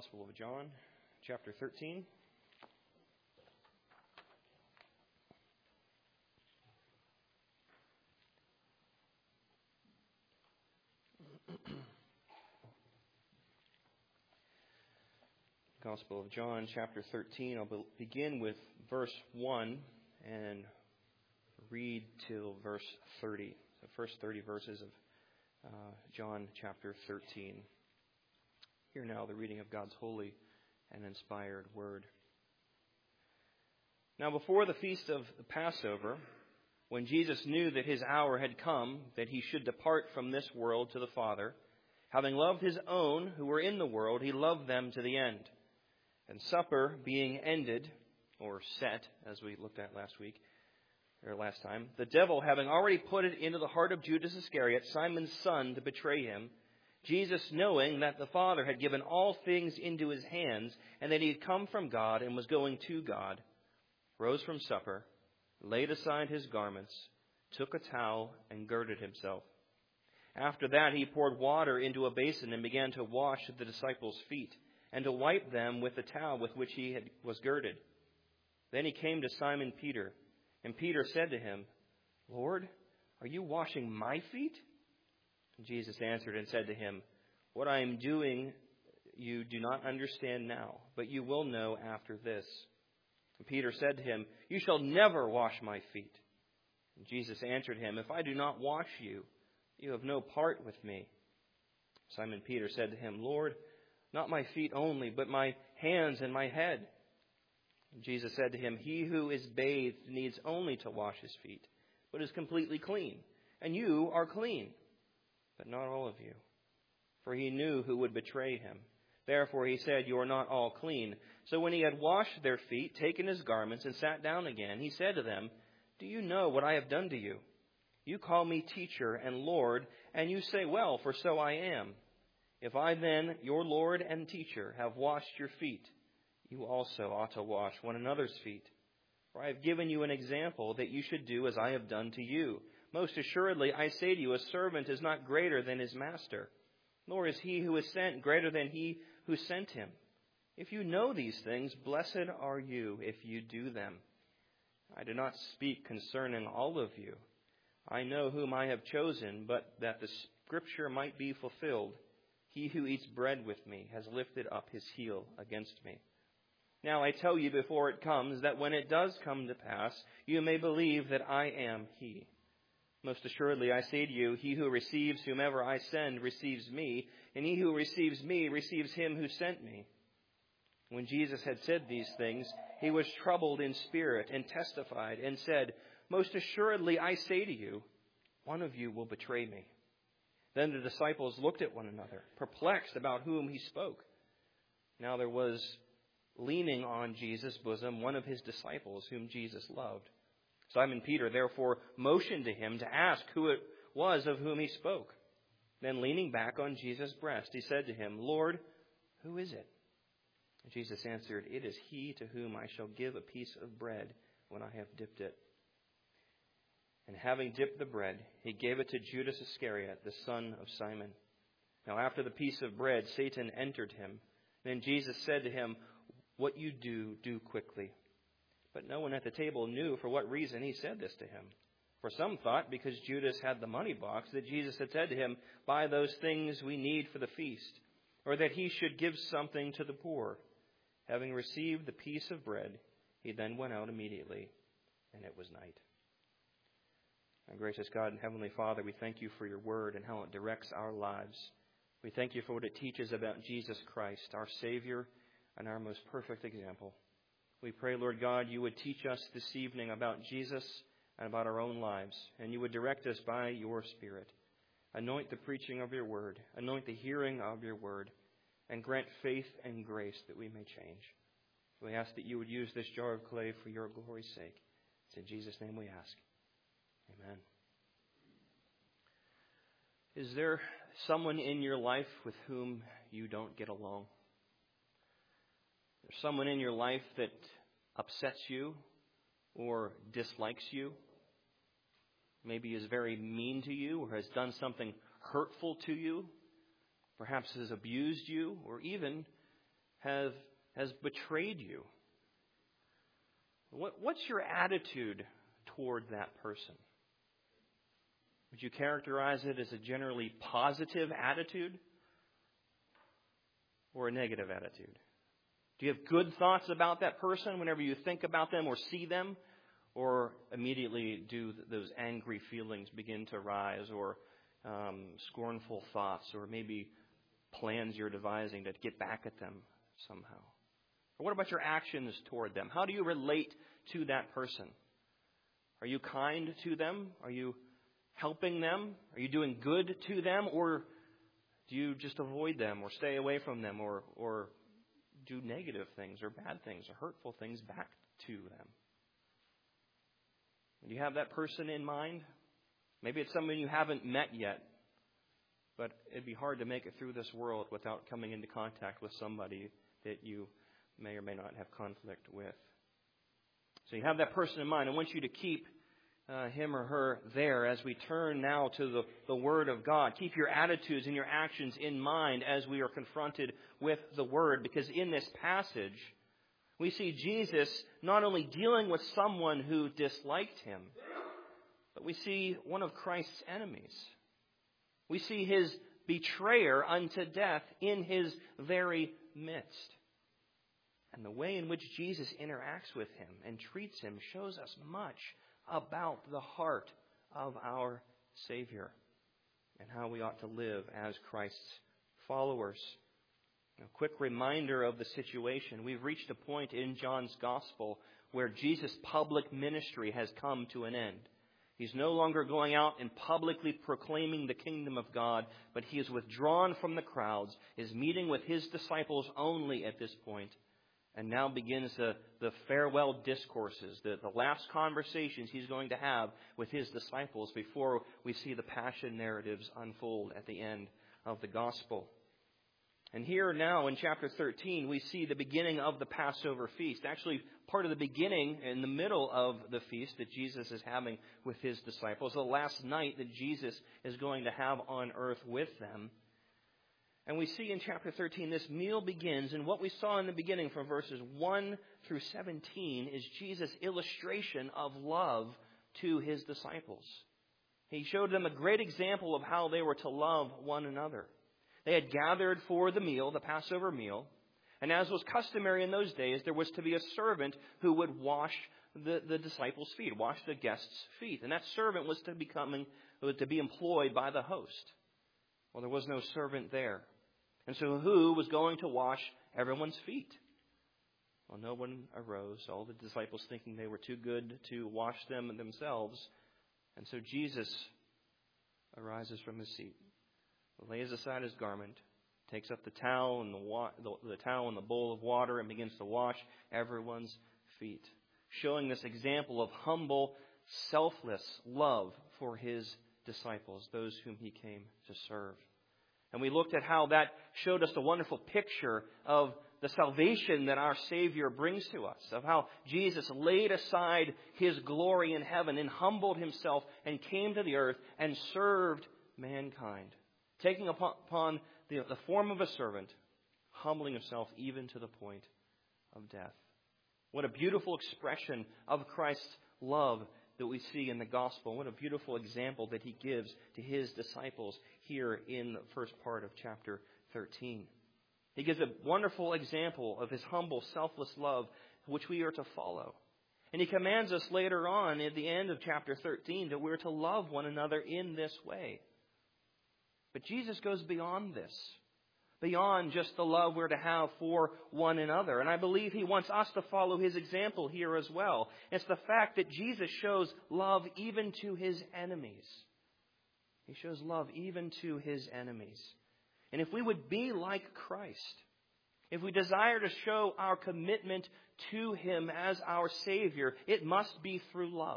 Gospel of John, chapter 13. Gospel of John, chapter 13. I'll begin with verse 1 and read till verse 30. The first 30 verses of John chapter 13. Hear now the reading of God's holy and inspired word. Now before the feast of the Passover, when Jesus knew that his hour had come, that he should depart from this world to the Father, having loved his own who were in the world, he loved them to the end. And supper being ended, or set, as we looked at last time, the devil having already put it into the heart of Judas Iscariot, Simon's son, to betray him, Jesus, knowing that the Father had given all things into his hands, and that he had come from God and was going to God, rose from supper, laid aside his garments, took a towel, and girded himself. After that he poured water into a basin and began to wash the disciples' feet, and to wipe them with the towel with which he was girded. Then he came to Simon Peter, and Peter said to him, "Lord, are you washing my feet?" And Jesus answered and said to him, "What I am doing you do not understand now, but you will know after this." And Peter said to him, "You shall never wash my feet." And Jesus answered him, "If I do not wash you, you have no part with me." Simon Peter said to him, "Lord, not my feet only, but my hands and my head." And Jesus said to him, "He who is bathed needs only to wash his feet, but is completely clean. And you are clean, but not all of you." For he knew who would betray him. Therefore he said, "You are not all clean." So when he had washed their feet, taken his garments, and sat down again, he said to them, "Do you know what I have done to you? You call me teacher and Lord, and you say, 'Well, for so I am.' If I then, your Lord and teacher, have washed your feet, you also ought to wash one another's feet. For I have given you an example that you should do as I have done to you. Most assuredly, I say to you, a servant is not greater than his master, nor is he who is sent greater than he who sent him. If you know these things, blessed are you if you do them. I do not speak concerning all of you. I know whom I have chosen, but that the scripture might be fulfilled, he who eats bread with me has lifted up his heel against me. Now I tell you before it comes, that when it does come to pass, you may believe that I am he. Most assuredly, I say to you, he who receives whomever I send receives me, and he who receives me receives him who sent me." When Jesus had said these things, he was troubled in spirit and testified and said, "Most assuredly, I say to you, one of you will betray me." Then the disciples looked at one another, perplexed about whom he spoke. Now there was leaning on Jesus' bosom one of his disciples whom Jesus loved. Simon Peter therefore motioned to him to ask who it was of whom he spoke. Then leaning back on Jesus' breast, he said to him, "Lord, who is it?" And Jesus answered, "It is he to whom I shall give a piece of bread when I have dipped it." And having dipped the bread, he gave it to Judas Iscariot, the son of Simon. Now after the piece of bread, Satan entered him. Then Jesus said to him, "What you do, do quickly." But no one at the table knew for what reason he said this to him. For some thought, because Judas had the money box, that Jesus had said to him, "Buy those things we need for the feast," or that he should give something to the poor. Having received the piece of bread, he then went out immediately, and it was night. Our gracious God and Heavenly Father, we thank you for your word and how it directs our lives. We thank you for what it teaches about Jesus Christ, our Savior and our most perfect example. We pray, Lord God, you would teach us this evening about Jesus and about our own lives, and you would direct us by your Spirit. Anoint the preaching of your word, anoint the hearing of your word, and grant faith and grace that we may change. We ask that you would use this jar of clay for your glory's sake. It's in Jesus' name we ask. Amen. Is there someone in your life with whom you don't get along? There's someone in your life that upsets you or dislikes you, maybe is very mean to you or has done something hurtful to you, perhaps has abused you or even has betrayed you, what's your attitude toward that person? Would you characterize it as a generally positive attitude or a negative attitude? Do you have good thoughts about that person whenever you think about them or see them? Or immediately do those angry feelings begin to rise, or scornful thoughts, or maybe plans you're devising to get back at them somehow? Or what about your actions toward them? How do you relate to that person? Are you kind to them? Are you helping them? Are you doing good to them? Or do you just avoid them or stay away from them or do negative things or bad things or hurtful things back to them? Do you have that person in mind? Maybe it's someone you haven't met yet, but it'd be hard to make it through this world without coming into contact with somebody that you may or may not have conflict with. So you have that person in mind. I want you to keep him or her there as we turn now to the Word of God. Keep your attitudes and your actions in mind as we are confronted with the Word, because in this passage, we see Jesus not only dealing with someone who disliked him, but we see one of Christ's enemies. We see his betrayer unto death in his very midst. And the way in which Jesus interacts with him and treats him shows us much about the heart of our Savior and how we ought to live as Christ's followers. A quick reminder of the situation. We've reached a point in John's Gospel where Jesus' public ministry has come to an end. He's no longer going out and publicly proclaiming the kingdom of God, but he is withdrawn from the crowds, is meeting with his disciples only at this point, and now begins the farewell discourses, the last conversations he's going to have with his disciples before we see the passion narratives unfold at the end of the Gospel. And here now in chapter 13, we see the beginning of the Passover feast. Actually, part of the beginning in the middle of the feast that Jesus is having with his disciples, the last night that Jesus is going to have on earth with them. And we see in chapter 13, this meal begins, and what we saw in the beginning from verses 1 through 17 is Jesus' illustration of love to his disciples. He showed them a great example of how they were to love one another. They had gathered for the meal, the Passover meal, and as was customary in those days, there was to be a servant who would wash the disciples' feet, wash the guests' feet. And that servant was to be employed by the host. Well, there was no servant there. And so who was going to wash everyone's feet? Well, no one arose, all the disciples thinking they were too good to wash them themselves. And so Jesus arises from his seat, lays aside his garment, takes up the towel and the towel and the bowl of water and begins to wash everyone's feet, showing this example of humble, selfless love for his disciples, those whom he came to serve. And we looked at how that showed us a wonderful picture of the salvation that our Savior brings to us, of how Jesus laid aside his glory in heaven and humbled himself and came to the earth and served mankind, taking upon the form of a servant, humbling himself even to the point of death. What a beautiful expression of Christ's love that we see in the gospel. What a beautiful example that he gives to his disciples here in the first part of chapter 13. He gives a wonderful example of his humble, selfless love, which we are to follow. And he commands us later on at the end of chapter 13 that we're to love one another in this way. But Jesus goes beyond this, beyond just the love we're to have for one another. And I believe he wants us to follow his example here as well. It's the fact that Jesus shows love even to his enemies. He shows love even to his enemies. And if we would be like Christ, if we desire to show our commitment to him as our Savior, it must be through love,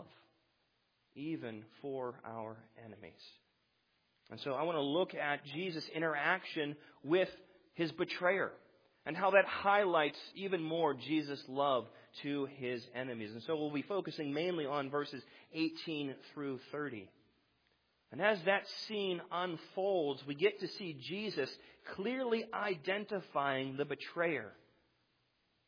even for our enemies. And so I want to look at Jesus' interaction with his betrayer and how that highlights even more Jesus' love to his enemies. And so we'll be focusing mainly on verses 18 through 30. And as that scene unfolds, we get to see Jesus clearly identifying the betrayer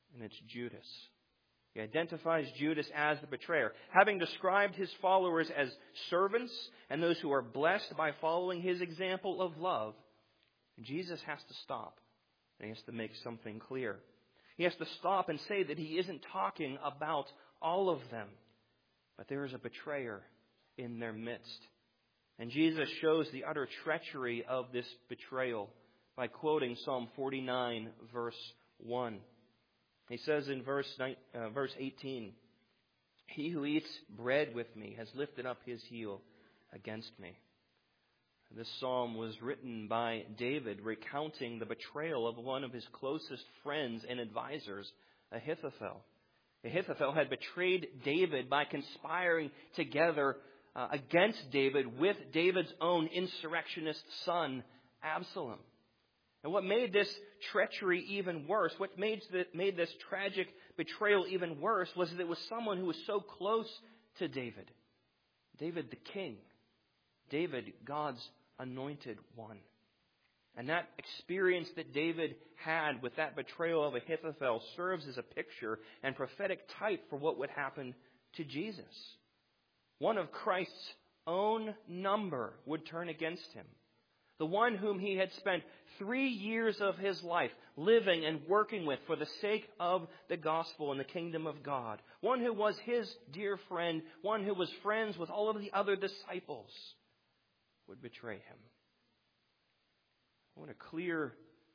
and it's Judas. He identifies Judas as the betrayer. Having described his followers as servants and those who are blessed by following his example of love, Jesus has to stop and he has to make something clear. He has to stop and say that he isn't talking about all of them, but there is a betrayer in their midst. And Jesus shows the utter treachery of this betrayal by quoting Psalm 49, verse 1. He says in verse 18, "He who eats bread with me has lifted up his heel against me." This psalm was written by David recounting the betrayal of one of his closest friends and advisors, Ahithophel. Ahithophel had betrayed David by conspiring together against David with David's own insurrectionist son, Absalom. And what made this treachery even worse, what made this tragic betrayal even worse, was that it was someone who was so close to David. David the king. David, God's anointed one. And that experience that David had with that betrayal of Ahithophel serves as a picture and prophetic type for what would happen to Jesus. One of Christ's own number would turn against him. The one whom he had spent 3 years of his life living and working with for the sake of the gospel and the kingdom of God. One who was his dear friend, one who was friends with all of the other disciples, would betray him. What a clear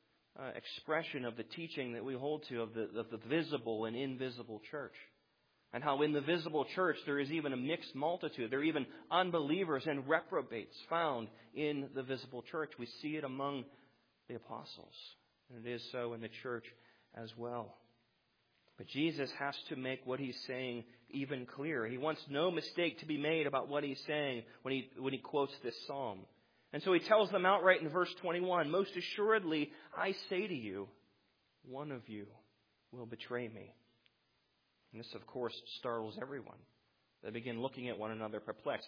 expression of the teaching that we hold to of the visible and invisible church. And how in the visible church there is even a mixed multitude. There are even unbelievers and reprobates found in the visible church. We see it among the apostles. And it is so in the church as well. But Jesus has to make what he's saying even clearer. He wants no mistake to be made about what he's saying when he quotes this psalm. And so he tells them outright in verse 21, "Most assuredly, I say to you, one of you will betray me." And this, of course, startles everyone. They begin looking at one another perplexed.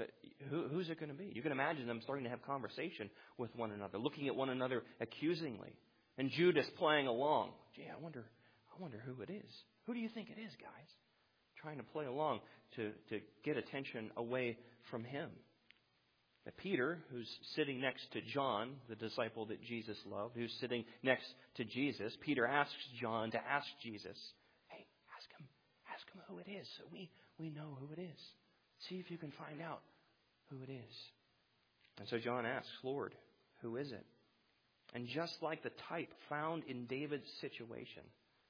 Who's it going to be? You can imagine them starting to have conversation with one another, looking at one another accusingly. And Judas playing along. Gee, I wonder who it is. Who do you think it is, guys? Trying to play along to get attention away from him. But Peter, who's sitting next to John, the disciple that Jesus loved, who's sitting next to Jesus, Peter asks John to ask Jesus, "Hey, ask him who it is, so we know who it is. See if you can find out who it is." And so John asks, "Lord, who is it?" And just like the type found in David's situation,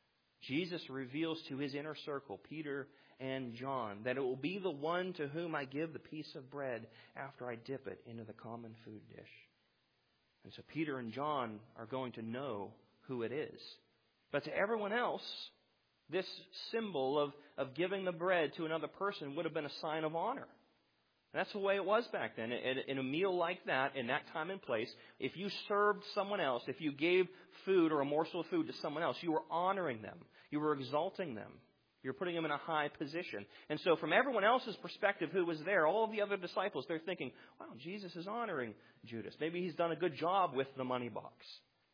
Jesus reveals to his inner circle, Peter and John, that it will be the one to whom I give the piece of bread after I dip it into the common food dish. And so Peter and John are going to know who it is. But to everyone else, this symbol of giving the bread to another person would have been a sign of honor. And that's the way it was back then. In a meal like that, in that time and place, if you served someone else, if you gave food or a morsel of food to someone else, you were honoring them. You were exalting them. You were putting them in a high position. And so from everyone else's perspective who was there, all of the other disciples, they're thinking, wow, Jesus is honoring Judas. Maybe he's done a good job with the money box.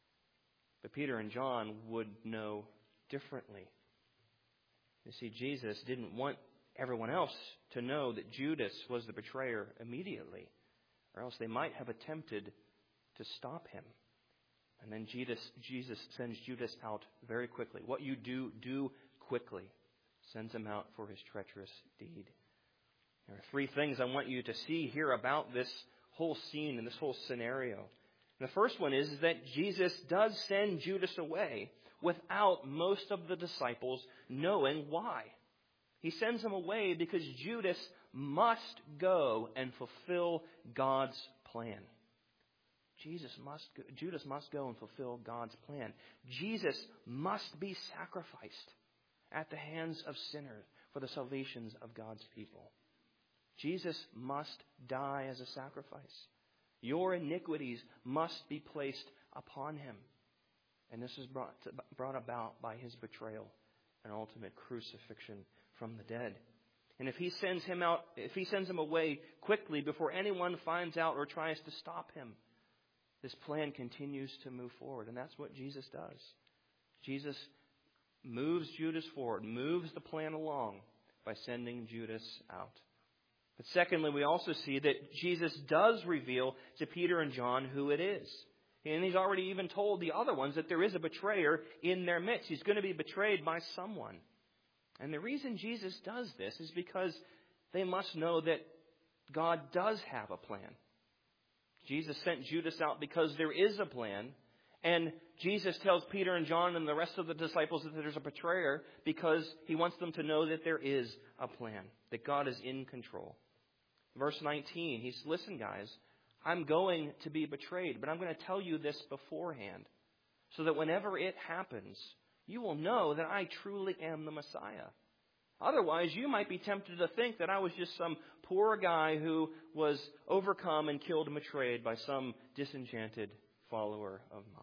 But Peter and John would know differently. You see, Jesus didn't want everyone else to know that Judas was the betrayer immediately, or else they might have attempted to stop him. And then Jesus sends Judas out very quickly. What you do quickly. Sends him out for his treacherous deed. There are 3 things I want you to see here about this whole scene and this whole scenario. And the first one is that Jesus does send Judas away without most of the disciples knowing why. He sends him away because Judas must go and fulfill God's plan. Judas must go and fulfill God's plan. Jesus must be sacrificed at the hands of sinners for the salvations of God's people. Jesus must die as a sacrifice. Your iniquities must be placed upon him. And this is brought about by his betrayal and ultimate crucifixion from the dead. And if he sends him away quickly before anyone finds out or tries to stop him, this plan continues to move forward. And that's what Jesus does. Jesus moves Judas forward, moves the plan along by sending Judas out. But secondly, we also see that Jesus does reveal to Peter and John who it is. And he's already even told the other ones that there is a betrayer in their midst. He's going to be betrayed by someone. And the reason Jesus does this is because they must know that God does have a plan. Jesus sent Judas out because there is a plan. And Jesus tells Peter and John and the rest of the disciples that there's a betrayer because he wants them to know that there is a plan, that God is in control. Verse 19, he says, listen, guys, I'm going to be betrayed, but I'm going to tell you this beforehand so that whenever it happens, you will know that I truly am the Messiah. Otherwise, you might be tempted to think that I was just some poor guy who was overcome and killed and betrayed by some disenchanted follower of mine.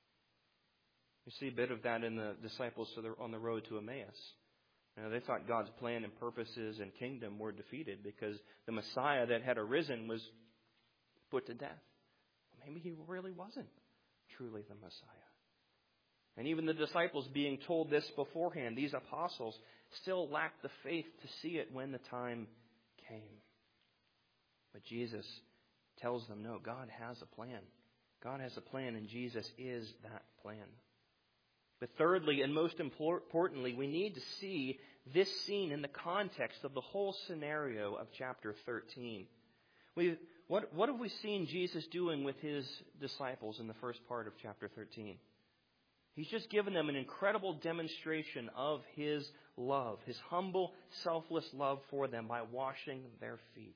You see a bit of that in the disciples on the road to Emmaus. They thought God's plan and purposes and kingdom were defeated because the Messiah that had arisen was put to death. Maybe he really wasn't truly the Messiah. And even the disciples being told this beforehand, these apostles still lacked the faith to see it when the time came. But Jesus tells them, no, God has a plan. God has a plan, and Jesus is that plan. But thirdly, and most importantly, we need to see this scene in the context of the whole scenario of chapter 13. What have we seen Jesus doing with his disciples in the first part of chapter 13? He's just given them an incredible demonstration of his love, his humble, selfless love for them by washing their feet.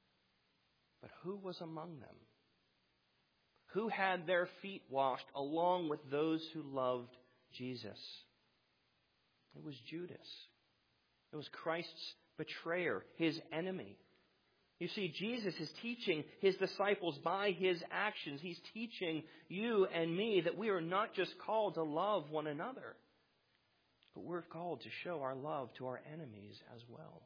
But who was among them? Who had their feet washed along with those who loved Jesus? It was Judas. It was Christ's betrayer, his enemy. You see, Jesus is teaching his disciples by his actions. He's teaching you and me that we are not just called to love one another, but we're called to show our love to our enemies as well.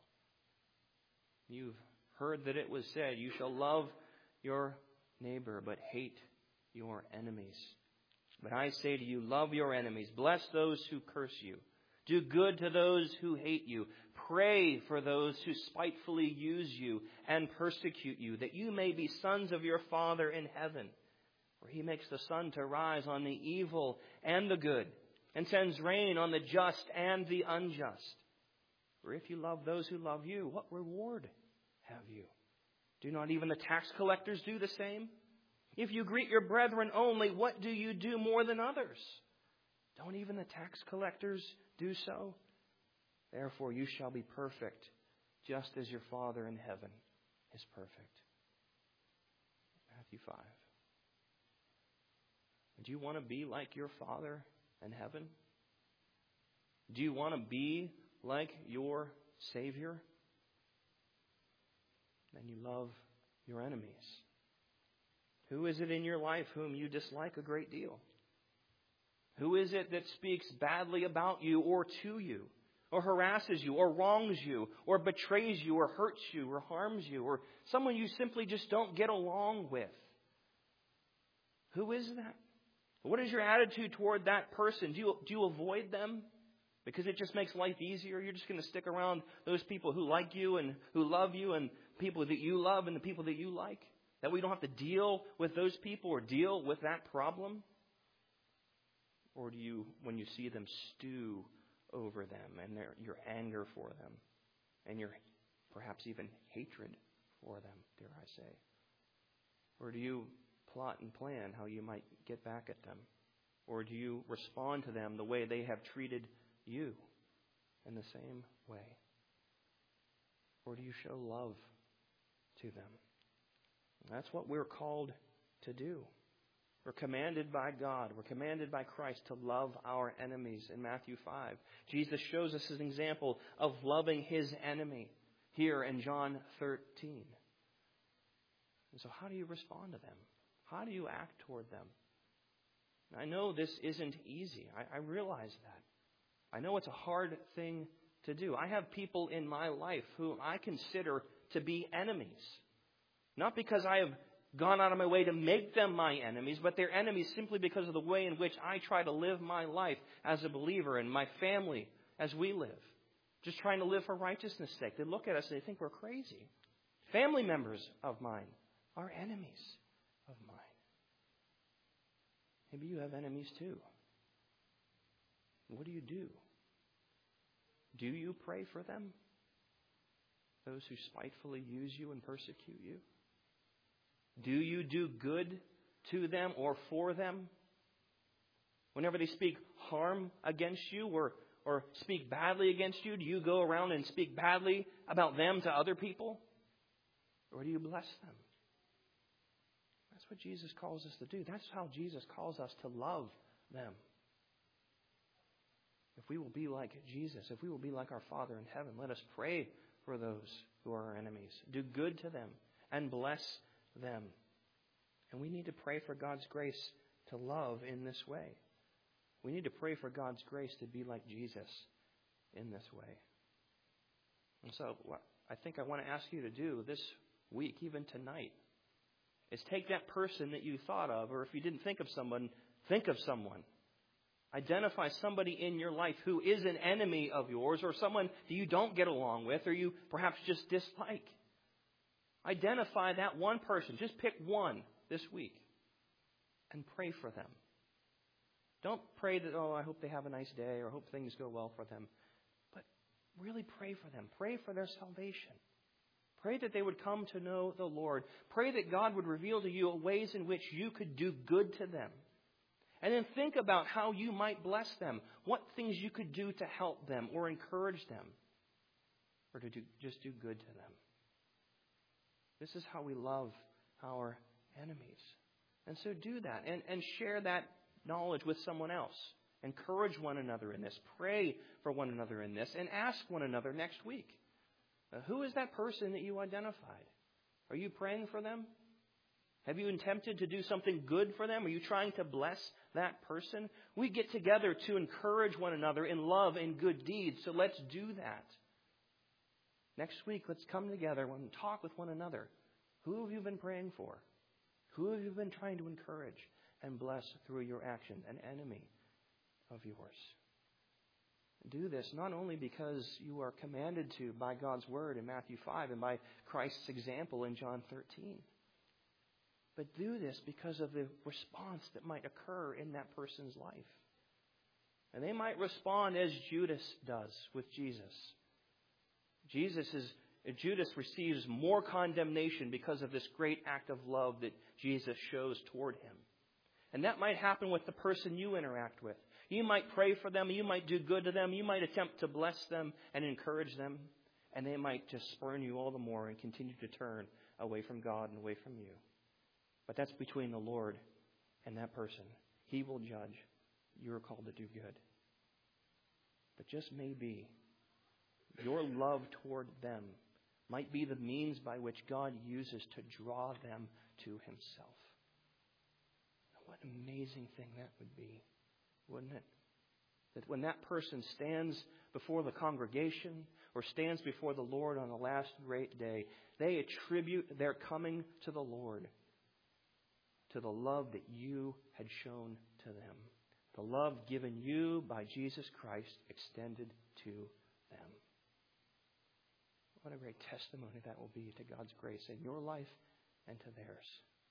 You've heard that it was said, you shall love your neighbor, but hate your enemies. But I say to you, love your enemies. Bless those who curse you. Do good to those who hate you. Pray for those who spitefully use you and persecute you, that you may be sons of your Father in heaven, where he makes the sun to rise on the evil and the good, and sends rain on the just and the unjust. For if you love those who love you, what reward have you? Do not even the tax collectors do the same? If you greet your brethren only, what do you do more than others? Don't even the tax collectors do so? Therefore you shall be perfect, just as your Father in heaven is perfect. Matthew 5. Do you want to be like your Father in heaven? Do you want to be like your Savior? Then you love your enemies. Who is it in your life whom you dislike a great deal? Who is it that speaks badly about you or to you, or harasses you, or wrongs you, or betrays you, or hurts you, or harms you, or someone you simply just don't get along with? Who is that? What is your attitude toward that person? Do you avoid them because it just makes life easier? You're just going to stick around those people who like you and who love you, and people that you love and the people that you like? That we don't have to deal with those people or deal with that problem? Or do you, when you see them, stew over them and your anger for them and your perhaps even hatred for them, dare I say? Or do you plot and plan how you might get back at them? Or do you respond to them the way they have treated you in the same way? Or do you show love to them? That's what we're called to do. We're commanded by God. We're commanded by Christ to love our enemies in Matthew 5. Jesus shows us an example of loving his enemy here in John 13. And so how do you respond to them? How do you act toward them? I know this isn't easy. I realize that. I know it's a hard thing to do. I have people in my life whom I consider to be enemies. Not because I have gone out of my way to make them my enemies, but they're enemies simply because of the way in which I try to live my life as a believer and my family as we live. Just trying to live for righteousness' sake. They look at us and they think we're crazy. Family members of mine are enemies of mine. Maybe you have enemies too. What do? Do you pray for them? Those who spitefully use you and persecute you? Do you do good to them or for them? Whenever they speak harm against you or speak badly against you, do you go around and speak badly about them to other people? Or do you bless them? That's what Jesus calls us to do. That's how Jesus calls us to love them. If we will be like Jesus, if we will be like our Father in heaven, let us pray for those who are our enemies. Do good to them and bless them. And we need to pray for God's grace to love in this way. We need to pray for God's grace to be like Jesus in this way. And so what I think I want to ask you to do this week, even tonight, is take that person that you thought of, or if you didn't think of someone, think of someone. Identify somebody in your life who is an enemy of yours, or someone that you don't get along with, or you perhaps just dislike. Identify that one person. Just pick one this week and pray for them. Don't pray that, I hope they have a nice day, or hope things go well for them. But really pray for them. Pray for their salvation. Pray that they would come to know the Lord. Pray that God would reveal to you ways in which you could do good to them. And then think about how you might bless them. What things you could do to help them or encourage them. Or to just do good to them. This is how we love our enemies. And so do that. And share that knowledge with someone else. Encourage one another in this. Pray for one another in this. And ask one another next week. Who is that person that you identified? Are you praying for them? Have you attempted to do something good for them? Are you trying to bless that person? We get together to encourage one another in love and good deeds. So let's do that. Next week, let's come together and talk with one another. Who have you been praying for? Who have you been trying to encourage and bless through your action? An enemy of yours. Do this not only because you are commanded to by God's word in Matthew 5 and by Christ's example in John 13. But do this because of the response that might occur in that person's life. And they might respond as Judas does with Jesus. Judas receives more condemnation because of this great act of love that Jesus shows toward him. And that might happen with the person you interact with. You might pray for them. You might do good to them. You might attempt to bless them and encourage them. And they might just spurn you all the more and continue to turn away from God and away from you. But that's between the Lord and that person. He will judge. You're called to do good. But just maybe your love toward them might be the means by which God uses to draw them to Himself. What an amazing thing that would be, wouldn't it? That when that person stands before the congregation or stands before the Lord on the last great day, they attribute their coming to the Lord to the love that you had shown to them. The love given you by Jesus Christ extended to them. What a great testimony that will be to God's grace in your life and to theirs.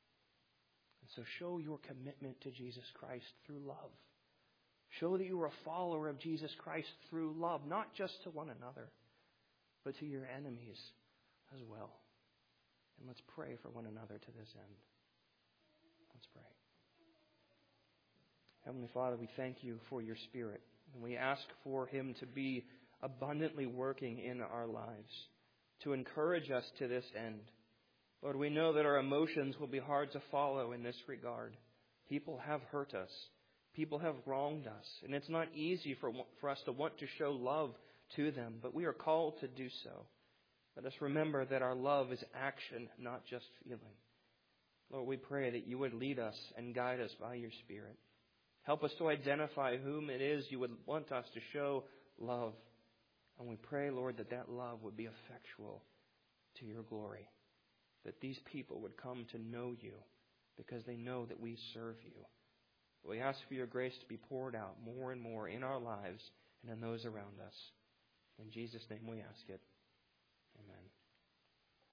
And so show your commitment to Jesus Christ through love. Show that you are a follower of Jesus Christ through love, not just to one another, but to your enemies as well. And let's pray for one another to this end. Let's pray. Heavenly Father, we thank you for your Spirit, and we ask for Him to be abundantly working in our lives, to encourage us to this end. Lord, we know that our emotions will be hard to follow in this regard. People have hurt us. People have wronged us. And it's not easy for us to want to show love to them, but we are called to do so. Let us remember that our love is action, not just feeling. Lord, we pray that you would lead us and guide us by your Spirit. Help us to identify whom it is you would want us to show love. And we pray, Lord, that that love would be effectual to your glory. that these people would come to know you because they know that we serve you. We ask for your grace to be poured out more and more in our lives and in those around us. In Jesus' name we ask it.